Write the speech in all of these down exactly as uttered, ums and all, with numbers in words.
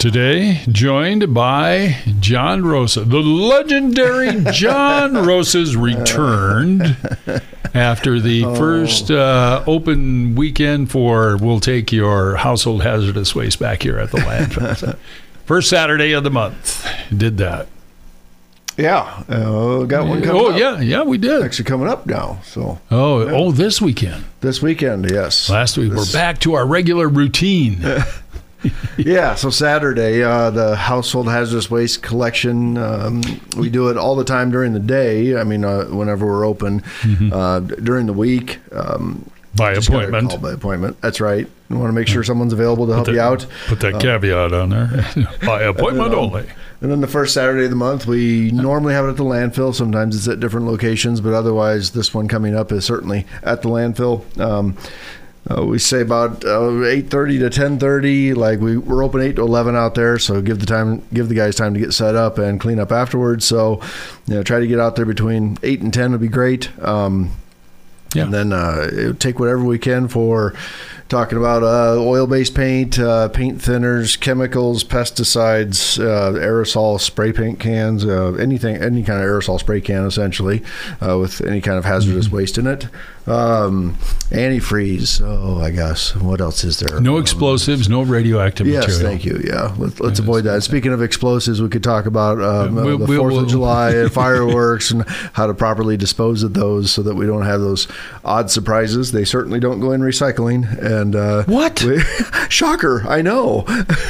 Today, joined by John Rosa. The legendary John Rosa's returned after the oh. first uh, open weekend for We'll Take Your Household Hazardous Waste back here at the landfill. First Saturday of the month. Did that. Yeah. Uh, got one coming oh, up. Oh, yeah. Yeah, we did. Actually coming up now. So. Oh, yeah. oh, this weekend. This weekend, yes. Last week. This... We're back to our regular routine. Yeah, so Saturday, uh, the household hazardous waste collection, um, we do it all the time during the day. I mean, uh, whenever we're open. Mm-hmm. Uh, during the week. Um, by appointment. Call by appointment. That's right. You want to make sure someone's available to help that, you out. Put that uh, caveat on there. By appointment and, um, only. And then the first Saturday of the month, we normally have it at the landfill. Sometimes it's at different locations, but otherwise this one coming up is certainly at the landfill. Um, Uh, we say about uh, eight thirty to ten thirty. Like we, we're open eight to eleven out there, so give the time, give the guys time to get set up and clean up afterwards. So, you know, try to get out there between eight and ten would be great. Um, yeah. And then uh, take whatever we can for talking about uh, oil-based paint, uh, paint thinners, chemicals, pesticides, uh, aerosol spray paint cans, uh, anything, any kind of aerosol spray can, essentially, uh, with any kind of hazardous mm-hmm. waste in it. Um, antifreeze. Oh, I guess. What else is there? No explosives, no radioactive yes, material. Yes, thank you. Yeah, Let, let's yes. avoid that. Speaking of explosives, we could talk about um, we'll, the we'll, Fourth we'll, of July and fireworks and how to properly dispose of those so that we don't have those odd surprises. They certainly don't go in recycling. And uh, what? We, shocker! I know.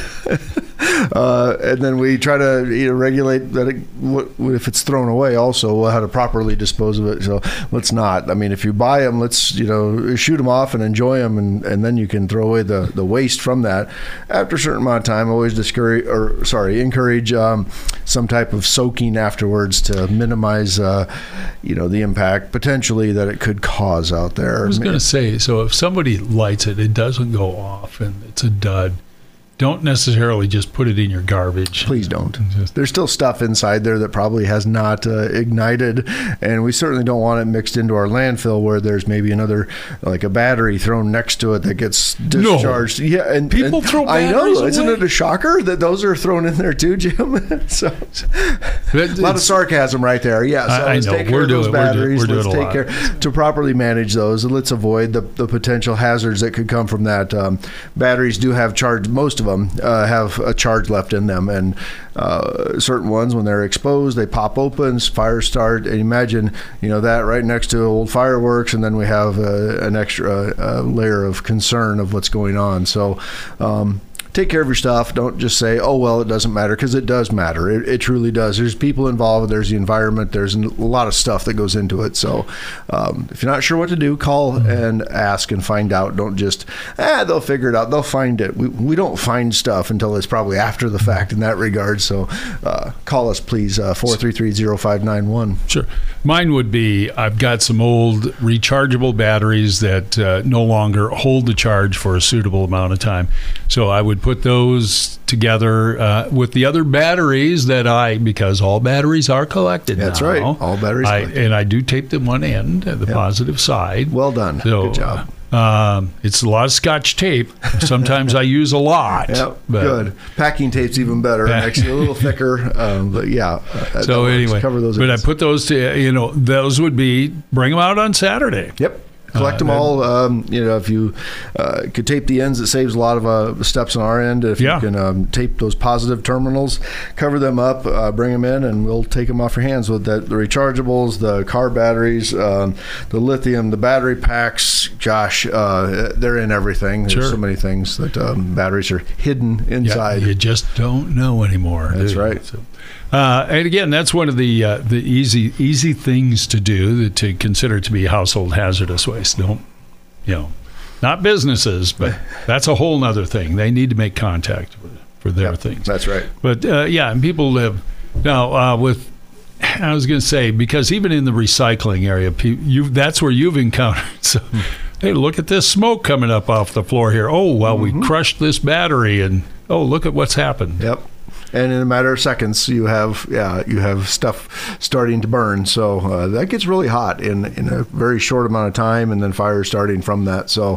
Uh, and then we try to you know, regulate that it, what, if it's thrown away also how to properly dispose of it. So let's not. I mean, if you buy them, let's you know shoot them off and enjoy them, and, and then you can throw away the, the waste from that. After a certain amount of time, always discourage or sorry encourage um, some type of soaking afterwards to minimize uh, you know the impact potentially that it could cause out there. I was going to say, so if somebody lights it, it doesn't go off, and it's a dud. Don't necessarily just put it in your garbage. Please don't. There's still stuff inside there that probably has not uh, ignited, and we certainly don't want it mixed into our landfill where there's maybe another, like a battery thrown next to it that gets discharged. No. Yeah, and people and throw batteries batteries I know. away? Isn't it a shocker that those are thrown in there too, Jim? so, a lot of sarcasm right there. Yeah, so I, I let's know. take care we're of those doing, batteries. We're doing, we're doing let's take a lot. care to properly manage those, and let's avoid the, the potential hazards that could come from that. Um, batteries do have charge. Most of them uh, have a charge left in them, and uh, certain ones when they're exposed they pop open, fires start, and imagine you know that right next to old fireworks, and then we have uh, an extra uh, layer of concern of what's going on. So um, take care of your stuff. Don't just say, oh, well, it doesn't matter, because it does matter. It, it truly does. There's people involved. There's the environment. There's a lot of stuff that goes into it. So um, if you're not sure what to do, call and ask and find out. Don't just, ah, they'll figure it out. They'll find it. We, we don't find stuff until it's probably after the fact in that regard. So uh, call us, please, uh, four three three, zero five nine one. Sure. Mine would be, I've got some old rechargeable batteries that uh, no longer hold the charge for a suitable amount of time. So I would put those together uh, with the other batteries that I, because all batteries are collected That's now. right. All batteries I, collected. and I do tape them one end, the yep. positive side. Well done. So, good job. Um, it's a lot of Scotch tape. Sometimes I use a lot. Yep, good. Packing tape's even better. Actually, a little thicker. Um, but yeah. Uh, so anyway, cover those but ends. I put those to, you know, those would be, bring them out on Saturday. Yep. Collect them all. Um, you know, if you uh, could tape the ends, it saves a lot of uh, steps on our end. If yeah. you can um, tape those positive terminals, cover them up, uh, bring them in, and we'll take them off your hands with that. The rechargeables, the car batteries, um, the lithium, the battery packs. Gosh, uh, they're in everything. There's sure. so many things that um, batteries are hidden inside. Yeah, you just don't know anymore. That's right. So, uh, and again, that's one of the uh, the easy easy things to do that, to consider to be household hazardous waste. Don't, you know, not businesses, but that's a whole nother thing. They need to make contact for, for their yep, things. That's right. But uh, yeah, and people live now uh, with. I was going to say, because even in the recycling area, you that's where you've encountered. So, hey, look at this smoke coming up off the floor here. Oh, well, mm-hmm. we crushed this battery, and oh, look at what's happened. Yep. And in a matter of seconds, you have yeah, you have stuff starting to burn. So uh, that gets really hot in in a very short amount of time, and then fire starting from that. So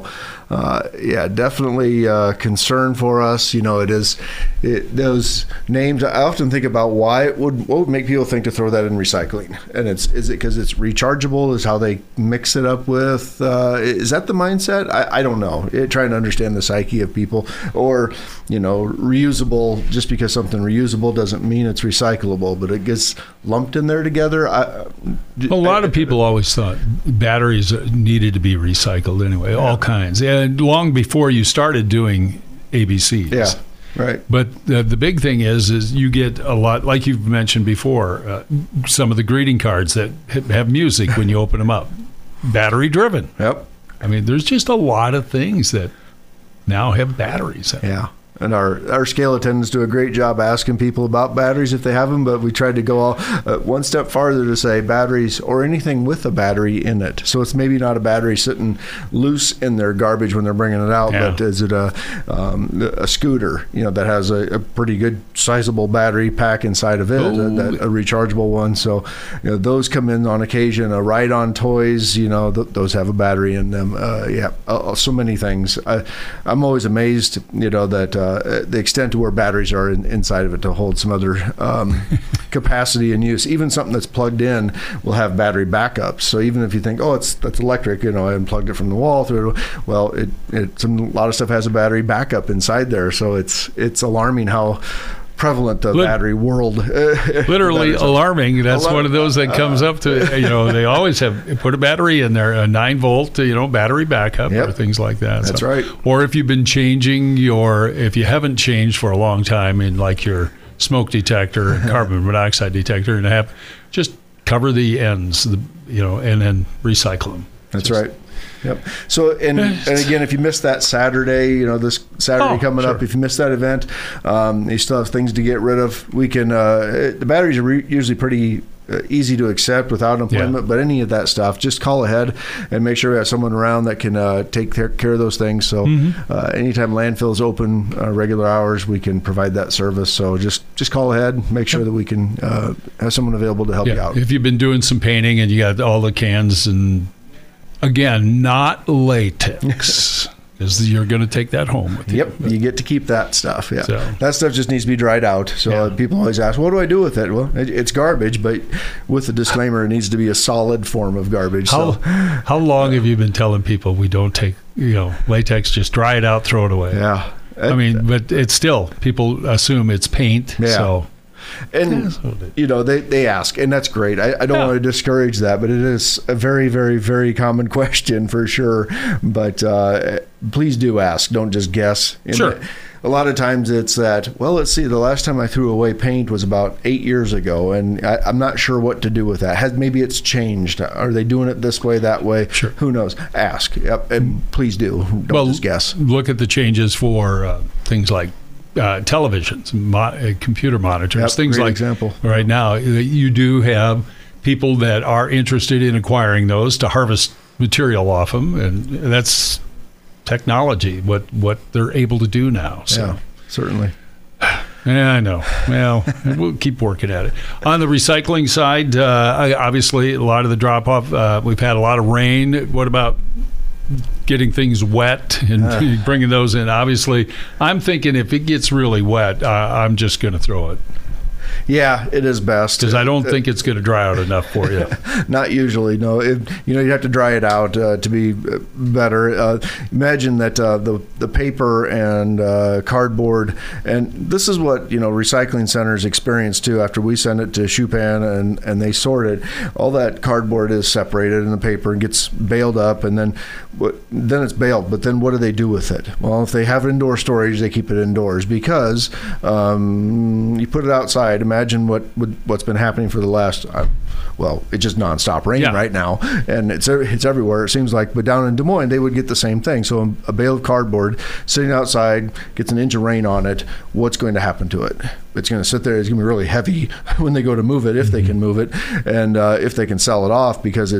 uh, yeah, definitely a concern for us. You know, it is it, those names. I often think about why it would what would make people think to throw that in recycling, and it's is it because it's rechargeable? Is how they mix it up with? Uh, is that the mindset? I, I don't know. It, trying to understand the psyche of people, or you know, reusable. Just because something reusable doesn't mean it's recyclable, but it gets lumped in there together. I, a lot of people always thought batteries needed to be recycled anyway, yeah. all kinds, and long before you started doing A B Cs. Yeah, right. But the, the big thing is, is you get a lot, like you've mentioned before, uh, some of the greeting cards that have music when you open them up, battery driven. Yep. I mean, there's just a lot of things that now have batteries. Yeah. And our, our scale attendants do a great job asking people about batteries if they have them, but we tried to go all, uh, one step farther to say batteries or anything with a battery in it. So it's maybe not a battery sitting loose in their garbage when they're bringing it out, yeah. but is it a um, a scooter, you know, that has a, a pretty good sizable battery pack inside of it, oh. a, that, a rechargeable one. So you know, those come in on occasion. A ride-on toys, you know, th- those have a battery in them. Uh, yeah, uh, so many things. I, I'm always amazed, you know, that uh, Uh, the extent to where batteries are in, inside of it to hold some other um, capacity and use. Even something that's plugged in will have battery backups. So even if you think, oh, it's that's electric, you know, I unplugged it from the wall through, well, it, it some, a lot of stuff has a battery backup inside there. So it's it's alarming how prevalent the Lit- battery world. Literally alarming. That's Alarm- one of those that comes uh, up to, you know, they always have put a battery in there, a nine volt, you know, battery backup yep. or things like that. That's so, right. Or if you've been changing your, if you haven't changed for a long time in like your smoke detector and carbon monoxide detector, and have just cover the ends, the, you know, and then recycle them. That's just, right. Yep. So, and, and again, if you missed that Saturday, you know, this Saturday oh, coming sure. up, if you missed that event, um, you still have things to get rid of. We can, uh, the batteries are re- usually pretty uh, easy to accept without an appointment, yeah. but any of that stuff, just call ahead and make sure we have someone around that can uh, take care of those things. So mm-hmm. uh, anytime landfill is open, uh, regular hours, we can provide that service. So just, just call ahead, make sure that we can uh, have someone available to help yeah. you out. If you've been doing some painting and you got all the cans and again, not latex, because you're going to take that home with you. Yep, you get to keep that stuff. Yeah, so. That stuff just needs to be dried out. So yeah. people always ask, "What do I do with it?" Well, it, it's garbage, but with the disclaimer, it needs to be a solid form of garbage. How so, how long uh, have you been telling people we don't take, you know, latex? Just dry it out, throw it away. Yeah, I mean, but it's still people assume it's paint. Yeah. So. And, you know, they, they ask, and that's great. I, I don't yeah. want to discourage that, but it is a very, very, very common question for sure. But uh, please do ask. Don't just guess. And sure. A lot of times it's that, well, let's see, the last time I threw away paint was about eight years ago, and I, I'm not sure what to do with that. Has, maybe it's changed. Are they doing it this way, that way? Sure. Who knows? Ask. Yep. And please do. Don't well, just guess. Look at the changes for uh, things like Uh, televisions, mo- uh, computer monitors, yep, things great like example. Right now, you do have people that are interested in acquiring those to harvest material off them, and that's technology, what, what they're able to do now. So. Yeah, certainly. Yeah, I know. Well, we'll keep working at it. On the recycling side, uh, obviously, a lot of the drop-off, uh, we've had a lot of rain. What about getting things wet and uh. bringing those in? Obviously, I'm thinking if it gets really wet, uh, I'm just going to throw it. Yeah, it is best. Because I don't think it's going to dry out enough for you. Not usually, no. It, you know, you have to dry it out uh, to be better. Uh, imagine that uh, the the paper and uh, cardboard, and this is what, you know, recycling centers experience too. After we send it to Shupan and, and they sort it, all that cardboard is separated in the paper and gets baled up, and then what, then it's baled. But then what do they do with it? Well, if they have indoor storage, they keep it indoors because um, you put it outside. Imagine what what's been happening for the last, uh, well, it's just nonstop rain yeah. right now, and it's it's everywhere. It seems like, but down in Des Moines, they would get the same thing. So a bale of cardboard sitting outside gets an inch of rain on it. What's going to happen to it? It's going to sit there. It's going to be really heavy when they go to move it, if mm-hmm. they can move it, and uh, if they can sell it off, because it's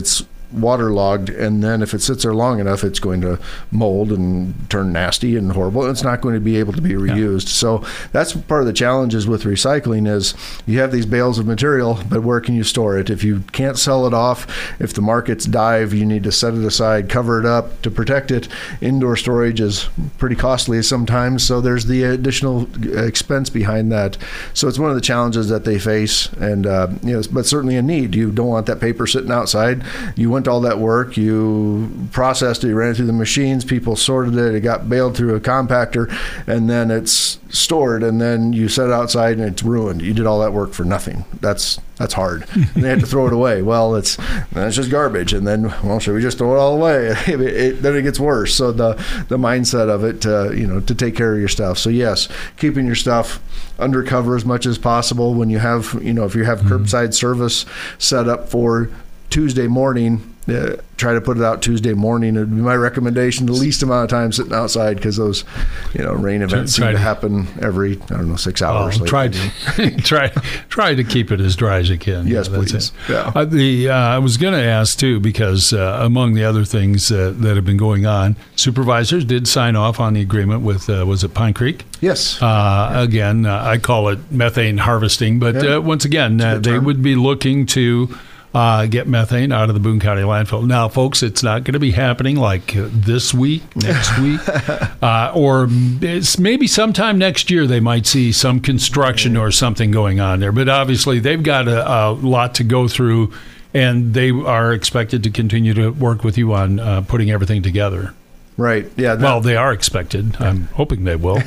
waterlogged, and then if it sits there long enough, it's going to mold and turn nasty and horrible. It's not going to be able to be reused. Yeah. So that's part of the challenges with recycling is you have these bales of material, but where can you store it? If you can't sell it off, if the markets dive, you need to set it aside, cover it up to protect it. Indoor storage is pretty costly sometimes, so there's the additional expense behind that. So it's one of the challenges that they face, and uh, you know, but certainly a need. You don't want that paper sitting outside. You went all that work, you processed it, you ran it through the machines, people sorted it, it got baled through a compactor, and then it's stored, and then you set it outside and it's ruined. You did all that work for nothing. That's that's hard. And they had to throw it away. Well, it's that's just garbage. And then, well, should we just throw it all away? it, it, then it gets worse. So the the mindset of it, uh, you know, to take care of your stuff. So yes, keeping your stuff under cover as much as possible. When you have, you know, if you have mm-hmm. curbside service set up for Tuesday morning, uh, try to put it out Tuesday morning. It'd be my recommendation, the least amount of time sitting outside, because those, you know, rain events seem to, to happen every, I don't know, six hours. Oh, try to try try to keep it as dry as you can. Yes, yeah, please. Yeah. Uh, the uh, I was going to ask too, because uh, among the other things uh, that have been going on, supervisors did sign off on the agreement with uh, was it Pine Creek? Yes. Uh, yeah. Again, uh, I call it methane harvesting, but yeah. uh, once again, uh, they would be looking to Uh, get methane out of the Boone County landfill. Now, folks, it's not going to be happening like uh, this week, next week, uh, or it's maybe sometime next year they might see some construction or something going on there. But obviously, they've got a, a lot to go through, and they are expected to continue to work with you on uh, putting everything together. Right. Yeah. That, well, they are expected. I'm hoping they will.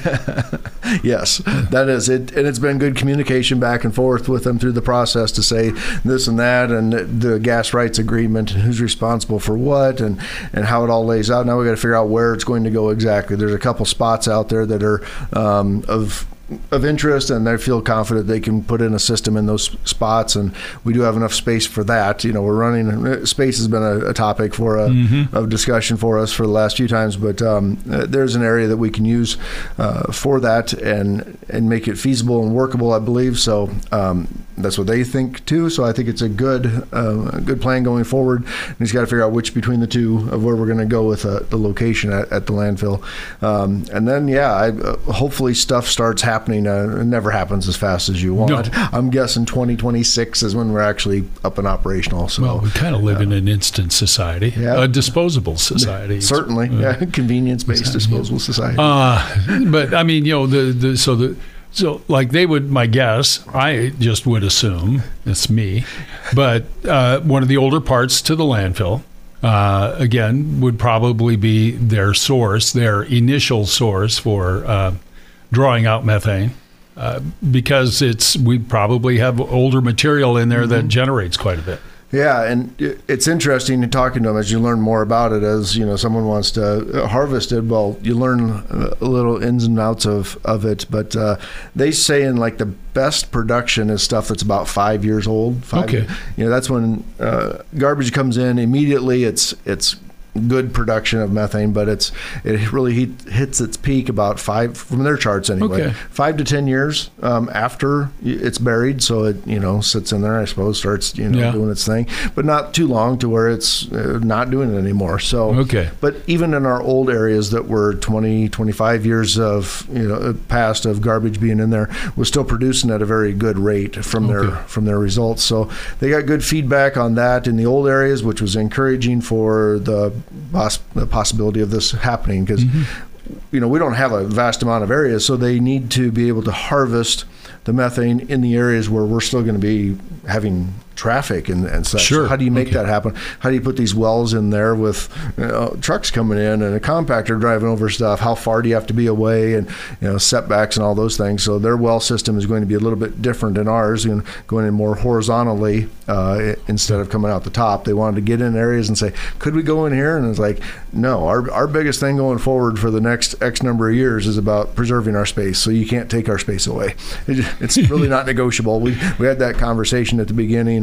Yes, that is it. And it's been good communication back and forth with them through the process to say this and that, and the gas rights agreement, and who's responsible for what, and, and how it all lays out. Now we got to figure out where it's going to go exactly. There's a couple spots out there that are um, of of interest, and they feel confident they can put in a system in those spots, and we do have enough space for that. You know, we're running, space has been a, a topic for a, mm-hmm. of discussion for us for the last few times, but um, there's an area that we can use uh, for that and and make it feasible and workable, I believe. So um, that's what they think too. So I think it's a good uh, a good plan going forward. And he's got to figure out which between the two of where we're going to go with uh, the location at, at the landfill. Um, and then, yeah, I, uh, hopefully stuff starts happening. Uh, it never happens as fast as you want. No. I'm guessing twenty twenty-six is when we're actually up and operational. So, well, we kind of live uh, in an instant society, yeah. a disposable society. Certainly, uh, yeah, convenience-based disposable society. Uh, but I mean, you know, the, the so the so like they would. My guess, I just would assume it's me, but uh, one of the older parts to the landfill. Uh, again, would probably be their source, their initial source for uh, drawing out methane, uh, because it's we probably have older material in there mm-hmm. that generates quite a bit. Yeah, and it's interesting in talking to them as you learn more about it. As you know, someone wants to harvest it. Well, you learn a little ins and outs of of it. But uh, they say in like the best production is stuff that's about five years old. Five, okay, you know that's when uh, garbage comes in immediately. It's it's. good production of methane, but it's it really heat, hits its peak about five from their charts anyway. Okay. Five to ten years um, after it's buried, so it you know sits in there. I suppose starts you know yeah. doing its thing, but not too long to where it's uh, not doing it anymore. So okay. But even in our old areas that were twenty, twenty-five years of you know past of garbage being in there, was still producing at a very good rate from okay. their from their results. So they got good feedback on that in the old areas, which was encouraging for the the possibility of this happening, because mm-hmm. you know we don't have a vast amount of areas, so they need to be able to harvest the methane in the areas where we're still going to be having traffic and, and such. Sure. So how do you make okay. that happen? How do you put these wells in there with you know, trucks coming in and a compactor driving over stuff? How far do you have to be away, and you know setbacks and all those things? So their well system is going to be a little bit different than ours, and going in more horizontally uh, instead of coming out the top. They wanted to get in areas and say, could we go in here? And it's like, no. Our our biggest thing going forward for the next X number of years is about preserving our space. So you can't take our space away. It, it's really not negotiable. We we had that conversation at the beginning.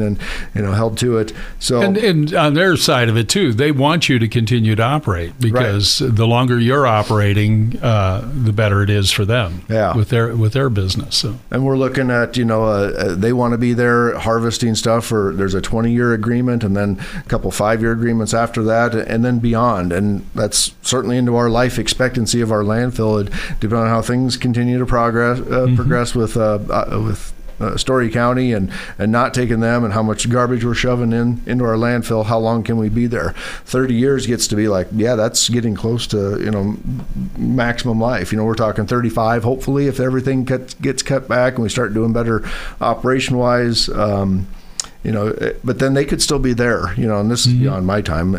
and, you know, held to it. So and, and on their side of it too, they want you to continue to operate because right. the longer you're operating, uh, the better it is for them. Yeah. with their with their business. So. And we're looking at, you know, uh, they want to be there harvesting stuff for. There's a twenty-year agreement, and then a couple five-year agreements after that, and then beyond. And that's certainly into our life expectancy of our landfill, depending on how things continue to progress. Uh, mm-hmm. Progress with uh, uh, with. Uh, Story County and, and not taking them, and how much garbage we're shoving in into our landfill. How long can we be there? thirty years gets to be like, yeah, that's getting close to, you know, maximum life. You know, we're talking thirty-five, hopefully, if everything gets, gets cut back and we start doing better operation wise. Um, You know, but then they could still be there, you know, and this is mm-hmm. beyond my time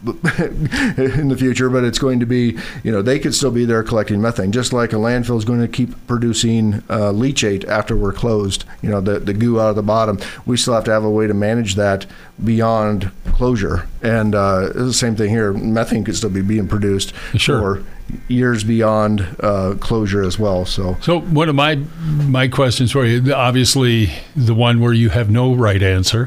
in the future, but it's going to be, you know, they could still be there collecting methane, just like a landfill is going to keep producing uh, leachate after we're closed, you know, the, the goo out of the bottom. We still have to have a way to manage that beyond closure. And uh, it's the same thing here. Methane could still be being produced sure. for years beyond uh, closure as well. So, so one of my my questions for you, obviously the one where you have no right answer.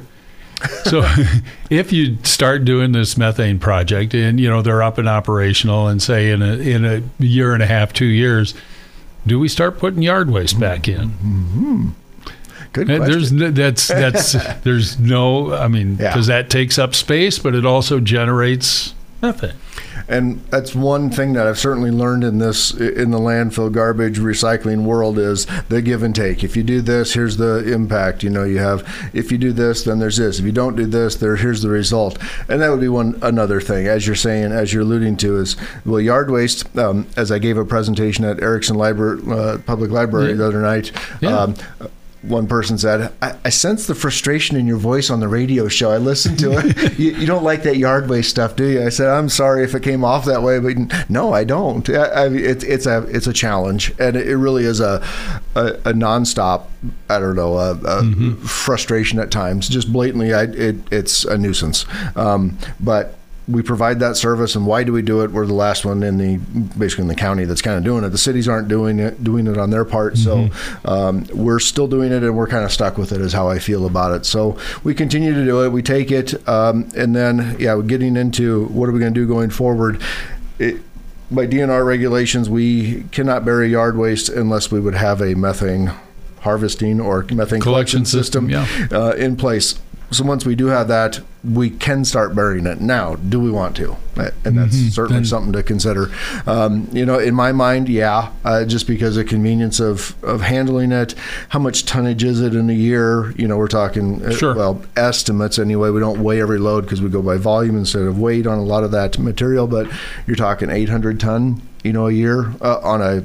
So if you start doing this methane project and, you know, they're up and operational and say in a, in a year and a half, two years, do we start putting yard waste back in? Mm-hmm. Good question. There's no, that's that's there's no, I mean, because yeah. that takes up space, but it also generates methane. And that's one thing that I've certainly learned in this, in the landfill garbage recycling world, is the give and take. If you do this, here's the impact. You know, you have, if you do this, then there's this. If you don't do this, there, here's the result. And that would be one another thing, as you're saying, as you're alluding to, is, well, yard waste, um, as I gave a presentation at Erickson Library, uh, Public Library yeah. the other night, yeah. um, one person said, I, I sense the frustration in your voice on the radio show. I listened to it. you, you don't like that yard waste stuff, do you? I said, I'm sorry if it came off that way, but no, I don't. I, I, it, it's a it's a challenge, and it really is a a, a nonstop, I don't know, a, a mm-hmm. frustration at times. Just blatantly, I, it, it's a nuisance. Um, but we provide that service, and why do we do it? We're the last one in the basically in the county that's kind of doing it. The cities aren't doing it doing it on their part, mm-hmm. so um, we're still doing it, and we're kind of stuck with it. Is how I feel about it. So we continue to do it. We take it, um, and then yeah, we're getting into what are we going to do going forward. It, by D N R regulations, we cannot bury yard waste unless we would have a methane harvesting or methane collection, collection system, system yeah. uh, in place. So once we do have that, we can start burying it. Now, do we want to? And that's mm-hmm. certainly then, something to consider. Um, you know, in my mind, yeah, uh, just because of convenience of, of handling it. How much tonnage is it in a year? You know, we're talking, sure. uh, well, estimates anyway. We don't weigh every load because we go by volume instead of weight on a lot of that material. But you're talking eight hundred ton, you know, a year uh, on a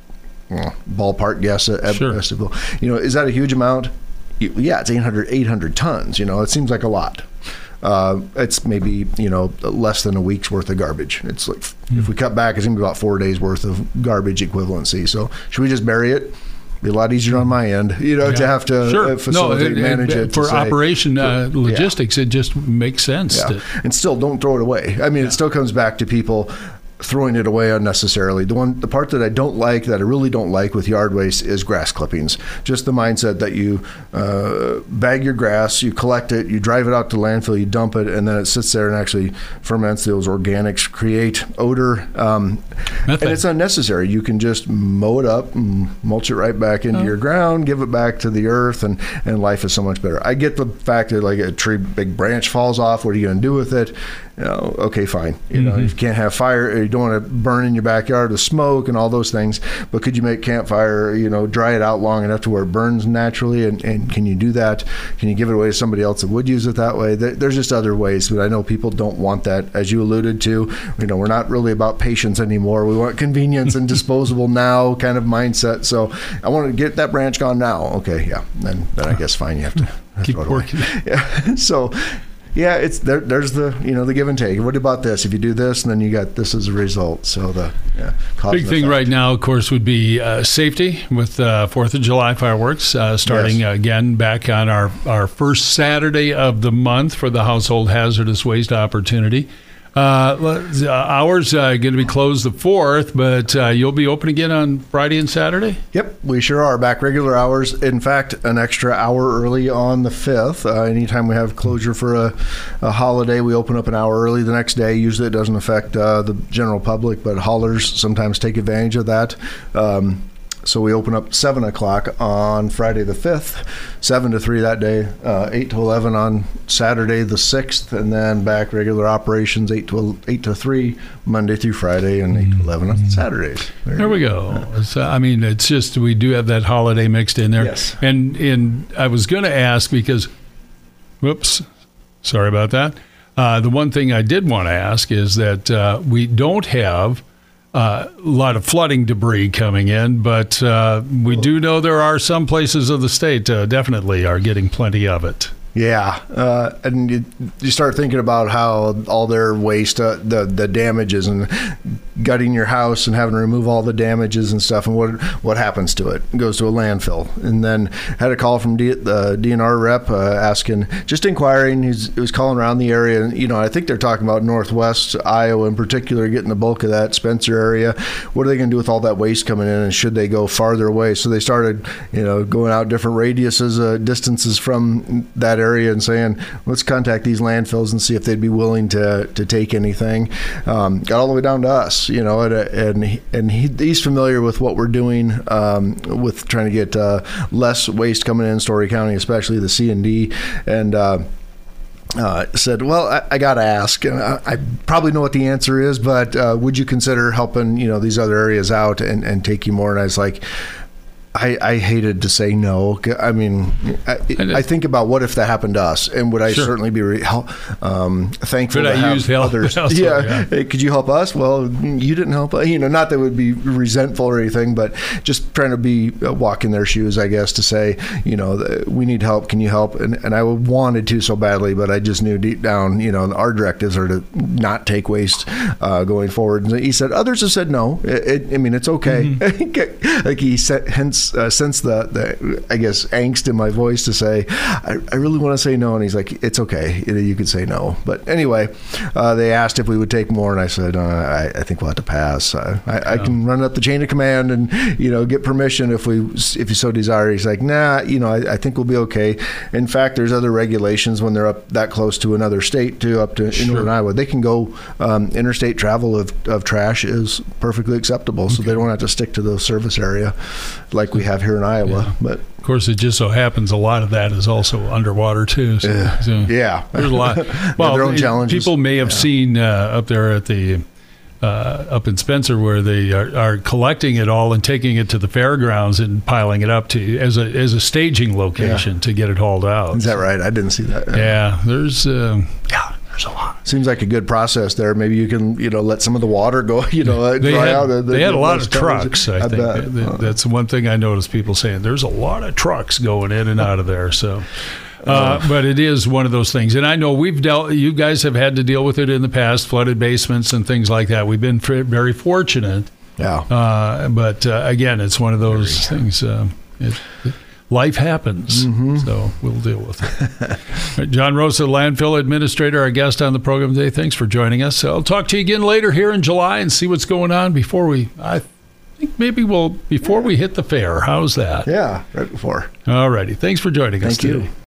well, ballpark guess. Uh, sure. You know, is that a huge amount? Yeah, it's eight hundred, eight hundred tons. You know, it seems like a lot. Uh, it's maybe, you know, less than a week's worth of garbage. It's like, mm. if we cut back, it's going to be about four days worth of garbage equivalency. So should we just bury it? Be a lot easier on my end, you know, yeah. to have to sure. uh, facilitate, no, manage it. For say, operation uh, for, logistics, yeah. it just makes sense. Yeah. To, and still, don't throw it away. I mean, yeah. it still comes back to people throwing it away unnecessarily. The one, the part that I don't like, that I really don't like with yard waste, is grass clippings. Just the mindset that you uh, bag your grass, you collect it, you drive it out to landfill, you dump it, and then it sits there and actually ferments. Those organics create odor, um, and it's unnecessary. You can just mow it up and mulch it right back into oh. your ground, give it back to the earth, and, and life is so much better. I get the fact that like a tree, big branch falls off. What are you going to do with it? You know, okay, fine. You mm-hmm. know, if you can't have fire, you don't want to burn in your backyard with smoke and all those things, but could you make campfire, you know, dry it out long enough to where it burns naturally? And, and can you do that? Can you give it away to somebody else that would use it that way? There's just other ways, but I know people don't want that. As you alluded to, you know, we're not really about patience anymore. We want convenience and disposable now kind of mindset. So I want to get that branch gone now. Okay, yeah. Then, then I guess fine, you have to keep working. Yeah. So, yeah, it's there. There's the you know the give and take. What about this? If you do this, and then you got this as a result. So the yeah, big thing right now, of course, would be uh, safety with uh, Fourth of July fireworks uh, starting yes. again back on our our first Saturday of the month for the Household Hazardous Waste Opportunity. Uh, let- uh, hours uh, going to be closed the fourth, but uh, you'll be open again on Friday and Saturday? Yep, we sure are back regular hours. In fact, an extra hour early on the fifth. Uh, anytime we have closure for a, a holiday, we open up an hour early the next day. Usually it doesn't affect uh, the general public, but haulers sometimes take advantage of that. Um, So we open up seven o'clock on Friday the fifth, seven to three that day, uh, eight to eleven on Saturday the sixth, and then back regular operations eight to eight to three Monday through Friday, and eight to eleven on Saturdays. There we go. So, I mean, it's just we do have that holiday mixed in there. Yes. And and I was going to ask because, whoops, sorry about that. Uh, the one thing I did want to ask is that uh, we don't have Uh, a lot of flooding debris coming in, but uh, we do know there are some places of the state uh, definitely are getting plenty of it. Yeah, uh, and you, you start thinking about how all their waste, uh, the the damages, and gutting your house and having to remove all the damages and stuff, and what what happens to it? It goes to a landfill. And then had a call from D, the D N R rep uh, asking, just inquiring. He's he was calling around the area, and you know I think they're talking about Northwest Iowa in particular, getting the bulk of that Spencer area. What are they going to do with all that waste coming in, and should they go farther away? So they started, you know, going out different radiuses, uh, distances from that area and saying, let's contact these landfills and see if they'd be willing to to take anything. Um, got all the way down to us, you know, and and, he, and he, he's familiar with what we're doing um, with trying to get uh, less waste coming in Story County, especially the C and D, and uh, Uh, said, well, I, I got to ask, and I, I probably know what the answer is, but uh, would you consider helping, you know, these other areas out and, and taking more? And I was like, I, I hated to say no. I mean, I, I think about what if that happened to us, and would I Sure. certainly be re- um, thankful Could to I have use help others? elsewhere? Yeah, Yeah. Hey, could you help us? Well, you didn't help. You know, not that it would be resentful or anything, but just trying to be uh, walk in their shoes, I guess, to say, you know, we need help. Can you help? And and I wanted to so badly, but I just knew deep down, you know, our directives are to not take waste uh, going forward. And he said others have said no. It, it, I mean, it's okay. Mm-hmm. Like he said, hence uh, since the. The, I guess, angst in my voice to say, I, I really want to say no. And he's like, it's okay. You can say no. But anyway, uh, they asked if we would take more. And I said, uh, I, I think we'll have to pass. I, I, I can run up the chain of command and, you know, get permission if we, if you so desire. He's like, nah, you know, I, I think we'll be okay. In fact, there's other regulations when they're up that close to another state too, up to Sure. in Northern Iowa. They can go, um, interstate travel of, of trash is perfectly acceptable. Okay. So they don't have to stick to the service area like we have here in Iowa. Yeah. But of course, it just so happens a lot of that is also underwater too. So, uh, so yeah, there's a lot. Well, their own challenges. People may have yeah. seen uh, up there at the uh, up in Spencer where they are, are collecting it all and taking it to the fairgrounds and piling it up to as a as a staging location yeah. to get it hauled out. Is that right? I didn't see that. Yeah, there's um, yeah. There's a lot. Seems like a good process there. Maybe you can, you know, let some of the water go, you know, they dry had, out. The, they had the a lot of trucks, I, I think. bet. That's one thing I noticed people saying. There's a lot of trucks going in and out of there. So, uh, but it is one of those things. And I know we've dealt, you guys have had to deal with it in the past, flooded basements and things like that. We've been very fortunate. Yeah. Uh, but uh, again, it's one of those things. Uh, it, it, Life happens, mm-hmm. so we'll deal with it. John Rosa, landfill administrator, our guest on the program today. Thanks for joining us. I'll talk to you again later here in July and see what's going on before we, I think maybe we'll, before we hit the fair. How's that? Yeah, right before. All righty. Thanks for joining us Thank today. you.